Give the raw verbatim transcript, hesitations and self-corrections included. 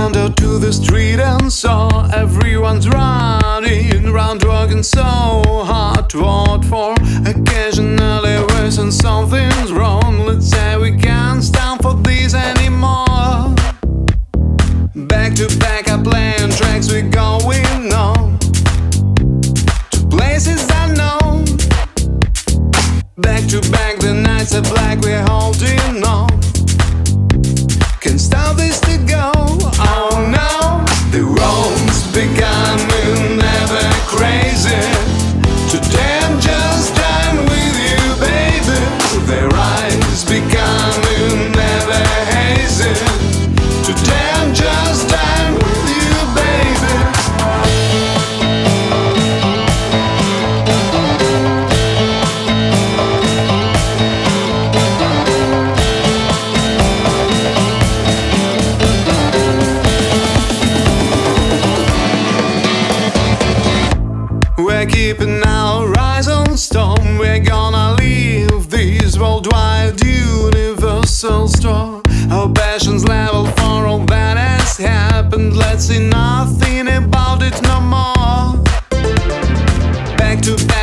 Went out to the street and saw everyone's running round, working so hard. What for? Occasionally when something's wrong, let's say we can't stand for this anymore. Back to back, I playing tracks, we're going on to places unknown. Back to back, the nights are black, we're holding on. Can't stop this to go. Oh no, the road's becoming ever crazy. Today I'm just done with you, baby. Their eyes becoming ever hazy. Today I'm just done with you, baby. We're keeping our eyes on storm. We're gonna leave this worldwide universal store. Our passion's level for all that has happened. Let's see nothing about it no more. Back to back.